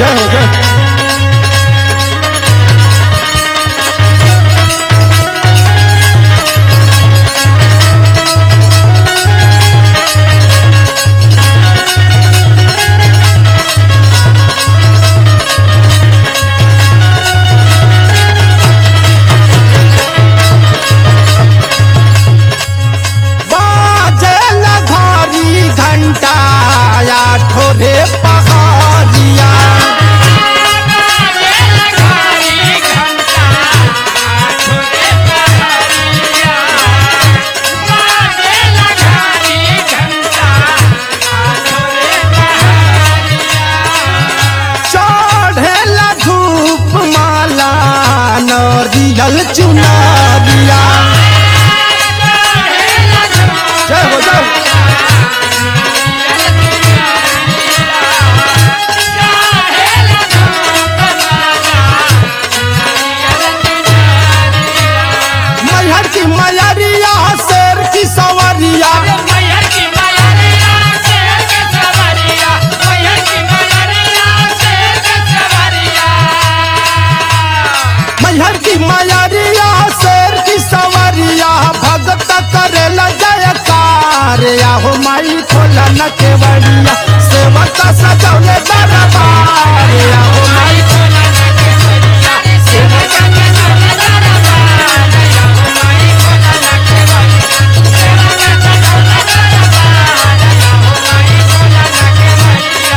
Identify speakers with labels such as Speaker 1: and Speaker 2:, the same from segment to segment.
Speaker 1: जय हो जय। ठोरे पहाड़िया चढ़ेला धूप माला नरियल चुनरिया जय हो जय। मयरिया शेर की सवारिया मैहर की मयरिया शेर की सवारिया भगत करेला जयकार हो माई खोला न केवड़िया सेवक सजौले दरबार हो माई खोला न केवड़िया सेवक सजौले दरबार हो माई खोला न केवड़िया सेवक सजौले दरबार हो माई खोला न केवड़िया।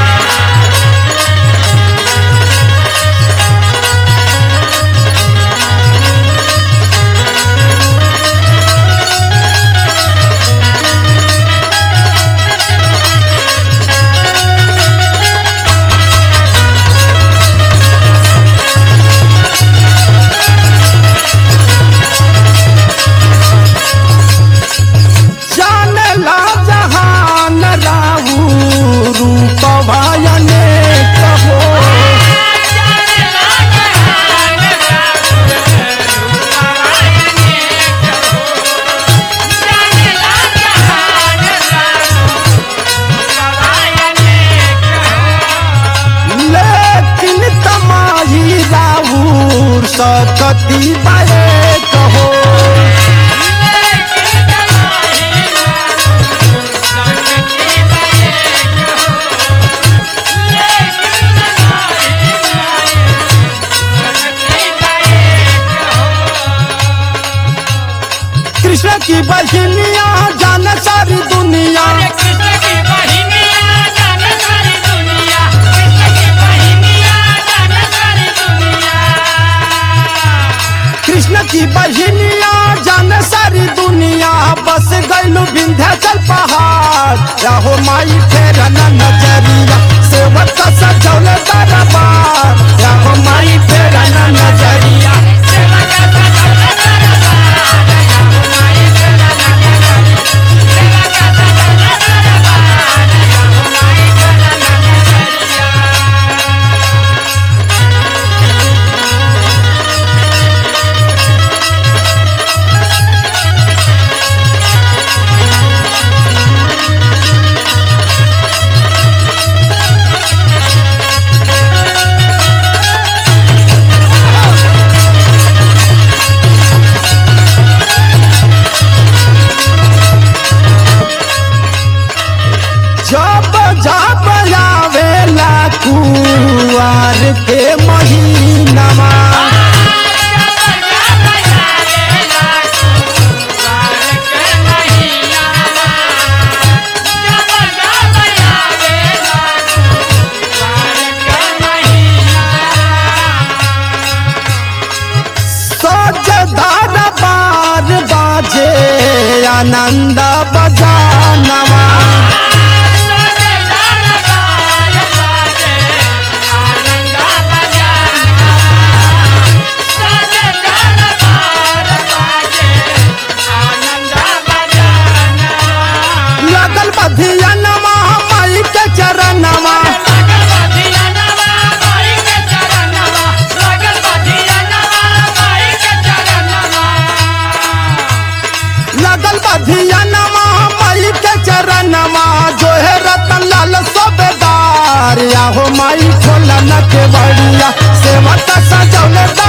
Speaker 1: सकती बाए कहो कृष्ण की बहिनिया जान सारी दुनिया कृष्ण की बहिनिया जान सारी दुनिया बस गैलू विंध्याचल पहाड़ हो माई फेर नजरिया सेवक सजौले दरबार हो माई फेर नजरिया सेवक सजौले दरबार हो माई फेर नजरिया सेवक सजौले दरबार हो माई फेर नजरिया। जब जब आवेला कुवार के महीनामा सजदार बार बाजे आनंद बजानवा लगल बधियनवा माई के चरणवा लगल बधियनवा माई के चरणवा जो है रतन लाल सोबेदार हो माई खोला सजौले